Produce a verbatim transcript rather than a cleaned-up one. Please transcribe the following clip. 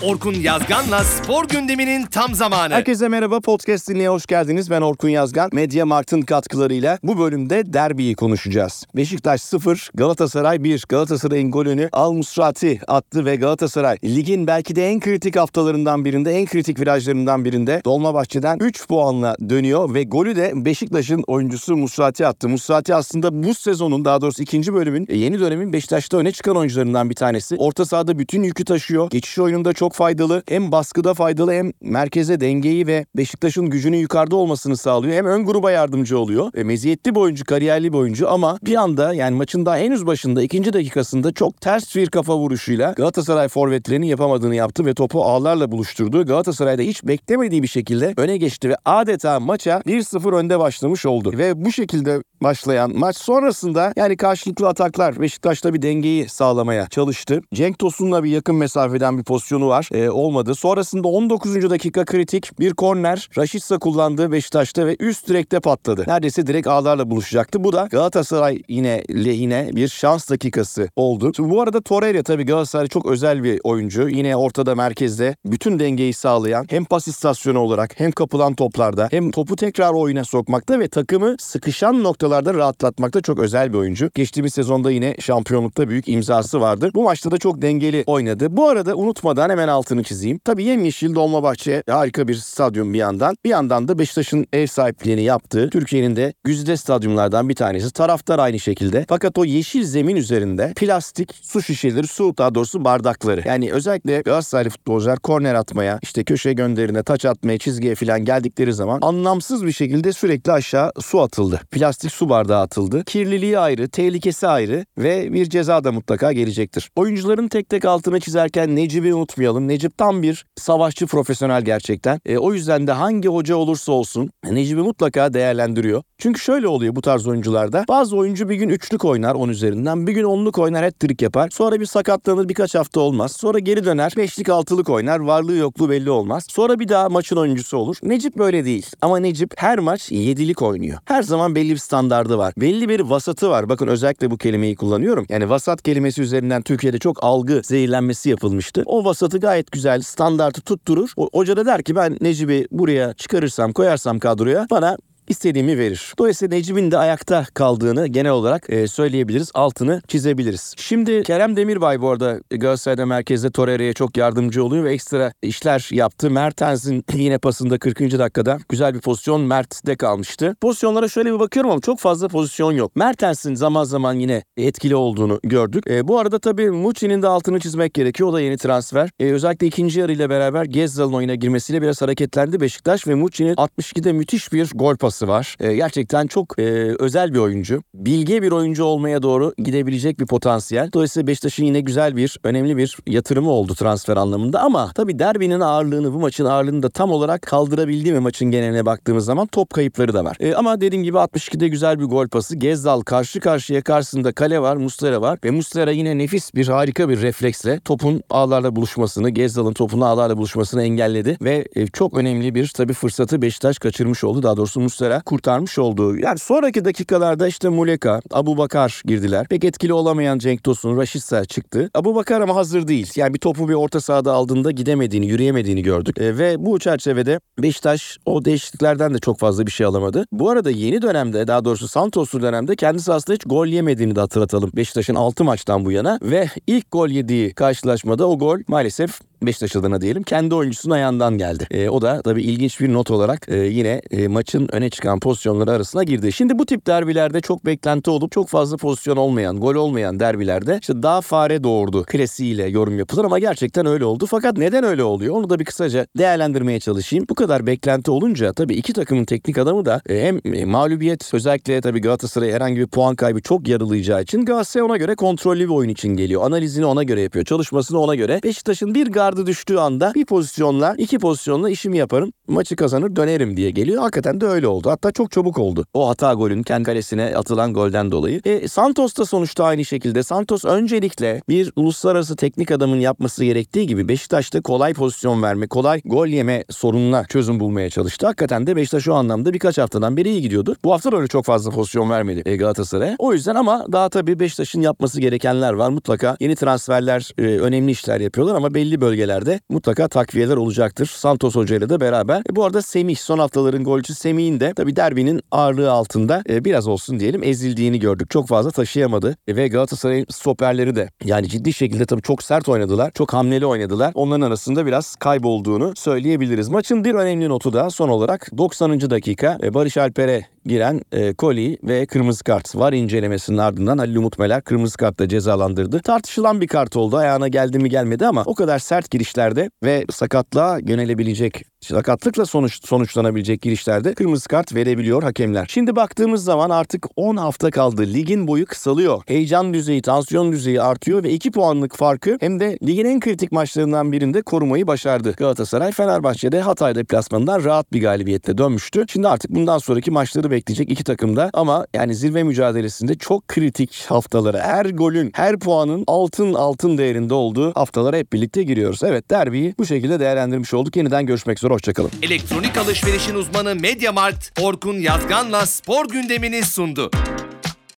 Orkun Yazgan'la spor gündeminin tam zamanı. Herkese merhaba, podcast dinleye hoş geldiniz. Ben Orkun Yazgan. Mediamarkt'ın katkılarıyla bu bölümde derbiyi konuşacağız. Beşiktaş sıfır, Galatasaray bir. Galatasaray'ın golünü Al Musrati attı ve Galatasaray ligin belki de en kritik haftalarından birinde, en kritik virajlarından birinde Dolmabahçe'den üç puanla dönüyor ve golü de Beşiktaş'ın oyuncusu Musrati attı. Musrati aslında bu sezonun, daha doğrusu ikinci bölümün, yeni dönemin Beşiktaş'ta öne çıkan oyuncularından bir tanesi. Orta sahada bütün yükü taşıyor. Geçiş oyununda çok faydalı. Hem baskıda faydalı, hem merkeze dengeyi ve Beşiktaş'ın gücünün yukarıda olmasını sağlıyor. Hem ön gruba yardımcı oluyor. E, meziyetli bir oyuncu, kariyerli bir oyuncu ama bir anda, yani maçın daha henüz başında, ikinci dakikasında çok ters bir kafa vuruşuyla Galatasaray forvetlerinin yapamadığını yaptı ve topu ağlarla buluşturdu. Galatasaray'da hiç beklemediği bir şekilde öne geçti ve adeta maça bir sıfır önde başlamış oldu. Ve bu şekilde başlayan maç sonrasında yani karşılıklı ataklar, Beşiktaş'ta bir dengeyi sağlamaya çalıştı. Cenk Tosun'la bir yakın mesafeden bir pozisyonu var. E, olmadı. Sonrasında on dokuzuncu dakika kritik bir korner Rashica kullandı Beşiktaş'ta ve üst direkte patladı. Neredeyse direkt ağlarla buluşacaktı. Bu da Galatasaray yine lehine bir şans dakikası oldu. Şimdi bu arada Torreira, tabii Galatasaray çok özel bir oyuncu. Yine ortada, merkezde bütün dengeyi sağlayan, hem pas istasyonu olarak hem kapılan toplarda hem topu tekrar oyuna sokmakta ve takımı sıkışan noktalarda rahatlatmakta çok özel bir oyuncu. Geçtiğimiz sezonda yine şampiyonlukta büyük imzası vardı. Bu maçta da çok dengeli oynadı. Bu arada unutmadan hemen altını çizeyim. Tabii yemyeşil Dolmabahçe harika bir stadyum bir yandan. Bir yandan da Beşiktaş'ın ev sahipliğini yaptığı, Türkiye'nin de güzide stadyumlardan bir tanesi. Taraftar aynı şekilde. Fakat o yeşil zemin üzerinde plastik su şişeleri, su daha doğrusu bardakları. Yani özellikle Galatasaraylı futbolcular korner atmaya, işte köşe gönderine, taç atmaya, çizgiye falan geldikleri zaman anlamsız bir şekilde sürekli aşağı su atıldı. Plastik su bardağı atıldı. Kirliliği ayrı, tehlikesi ayrı ve bir ceza da mutlaka gelecektir. Oyuncuların tek tek altını çizerken Necip'i unutmayalım. Necip tam bir savaşçı, profesyonel gerçekten. E, o yüzden de hangi hoca olursa olsun Necip'i mutlaka değerlendiriyor. Çünkü şöyle oluyor bu tarz oyuncularda. Bazı oyuncu bir gün üçlük oynar on üzerinden, bir gün onluk oynar, hat-trick yapar. Sonra bir sakatlanır, birkaç hafta olmaz. Sonra geri döner, beşlik altılık oynar, varlığı yokluğu belli olmaz. Sonra bir daha maçın oyuncusu olur. Necip böyle değil. Ama Necip her maç yedilik oynuyor. Her zaman belli bir standardı var. Belli bir vasatı var. Bakın özellikle bu kelimeyi kullanıyorum. Yani vasat kelimesi üzerinden Türkiye'de çok algı zehirlenmesi yapılmıştı. O vasatı gayet güzel, standartı tutturur. O, hoca da der ki ben Necip'i buraya çıkarırsam, koyarsam kadroya bana İstediğimi verir. Dolayısıyla Necip'in de ayakta kaldığını genel olarak e, söyleyebiliriz. Altını çizebiliriz. Şimdi Kerem Demirbay bu arada Galatasaray'da merkezde Torreira'ya çok yardımcı oluyor ve ekstra işler yaptı. Mertens'in yine pasında kırkıncı dakikada güzel bir pozisyon Mert'te kalmıştı. Pozisyonlara şöyle bir bakıyorum ama çok fazla pozisyon yok. Mertens'in zaman zaman yine etkili olduğunu gördük. E, bu arada tabii Muçi'nin de altını çizmek gerekiyor. O da yeni transfer. E, özellikle ikinci yarıyla beraber Gezzal'ın oyuna girmesiyle biraz hareketlendi Beşiktaş ve Muçi'nin altmış ikide müthiş bir gol pası var. Ee, gerçekten çok e, özel bir oyuncu. Bilge bir oyuncu olmaya doğru gidebilecek bir potansiyel. Dolayısıyla Beşiktaş'ın yine güzel bir, önemli bir yatırımı oldu transfer anlamında ama tabii derbinin ağırlığını, bu maçın ağırlığını da tam olarak kaldırabildi mi maçın geneline baktığımız zaman? Top kayıpları da var. E, ama dediğim gibi altmış ikide güzel bir gol pası. Gezzal karşı karşıya, karşısında kale var, Muslera var ve Muslera yine nefis bir, harika bir refleksle topun ağlarla buluşmasını, Gezzal'ın topun ağlarla buluşmasını engelledi ve e, çok önemli bir tabii fırsatı Beşiktaş kaçırmış oldu. Daha doğrusu Muslera kurtarmış olduğu. Yani sonraki dakikalarda işte Muleka, Abubakar girdiler. Pek etkili olamayan Cenk Tosun, Rashica çıktı. Abubakar ama hazır değil. Yani bir topu bir orta sahada aldığında gidemediğini, yürüyemediğini gördük. E, ve bu çerçevede Beşiktaş o değişikliklerden de çok fazla bir şey alamadı. Bu arada yeni dönemde, daha doğrusu Santos'lu dönemde kendi sahasında hiç gol yemediğini de hatırlatalım. Beşiktaş'ın altı maçtan bu yana ve ilk gol yediği karşılaşmada o gol maalesef Beşiktaş adına diyelim kendi oyuncusunun ayağından geldi. E, o da tabii ilginç bir not olarak e, yine e, maçın öne çıkan pozisyonları arasına girdi. Şimdi bu tip derbilerde çok beklenti olup çok fazla pozisyon olmayan, gol olmayan derbilerde işte daha fare doğurdu klasiğiyle yorum yapılır ama gerçekten öyle oldu. Fakat neden öyle oluyor? Onu da bir kısaca değerlendirmeye çalışayım. Bu kadar beklenti olunca tabii iki takımın teknik adamı da e, hem e, mağlubiyet, özellikle tabii Galatasaray herhangi bir puan kaybı çok yarılayacağı için Galatasaray ona göre kontrollü bir oyun için geliyor. Analizini ona göre yapıyor. Çalışmasını ona göre. Beşiktaş'ın bir gardı düştüğü anda bir pozisyonla, iki pozisyonla işimi yaparım, maçı kazanır dönerim diye geliyor. Hakikaten de öyle oldu. Hatta çok çabuk oldu. O hata golün kendi kalesine atılan golden dolayı. E, Santos da sonuçta aynı şekilde. Santos öncelikle bir uluslararası teknik adamın yapması gerektiği gibi Beşiktaş'ta kolay pozisyon verme, kolay gol yeme sorununa çözüm bulmaya çalıştı. Hakikaten de Beşiktaş şu anlamda birkaç haftadan beri iyi gidiyordu. Bu hafta da öyle çok fazla pozisyon vermedi e, Galatasaray'a. O yüzden ama daha tabii Beşiktaş'ın yapması gerekenler var. Mutlaka yeni transferler, e, önemli işler yapıyorlar ama belli bölgeler bölgelerde mutlaka takviyeler olacaktır. Santos Hoca ile de beraber. E, bu arada Semih, son haftaların golcüsü Semih'in de tabii derbinin ağırlığı altında e, biraz olsun diyelim ezildiğini gördük. Çok fazla taşıyamadı e, ve Galatasaray'ın stoperleri de yani ciddi şekilde tabii çok sert oynadılar. Çok hamleli oynadılar. Onların arasında biraz kaybolduğunu söyleyebiliriz. Maçın bir önemli notu da son olarak doksanıncı dakika e, Barış Alper'e giren e, Koli ve kırmızı kart var incelemesinin ardından Halil Umut Meler kırmızı kartla cezalandırdı. Tartışılan bir kart oldu. Ayağına geldi mi gelmedi ama o kadar sert girişlerde ve sakatlığa yönelebilecek, sakatlıkla sonuç, sonuçlanabilecek girişlerde kırmızı kart verebiliyor hakemler. Şimdi baktığımız zaman artık on hafta kaldı. Ligin boyu kısalıyor. Heyecan düzeyi, tansiyon düzeyi artıyor ve iki puanlık farkı hem de ligin en kritik maçlarından birinde korumayı başardı. Galatasaray Fenerbahçe'de Hatay deplasmanından rahat bir galibiyetle dönmüştü. Şimdi artık bundan sonraki maçları bekleyecek iki takım da ama yani zirve mücadelesinde çok kritik haftalara, her golün, her puanın altın altın değerinde olduğu haftalara hep birlikte giriyoruz. Evet, derbiyi bu şekilde değerlendirmiş olduk. Yeniden görüşmek üzere. Hoşçakalın. Elektronik alışverişin uzmanı MediaMarkt, Orkun Yazgan'la spor gündemini sundu.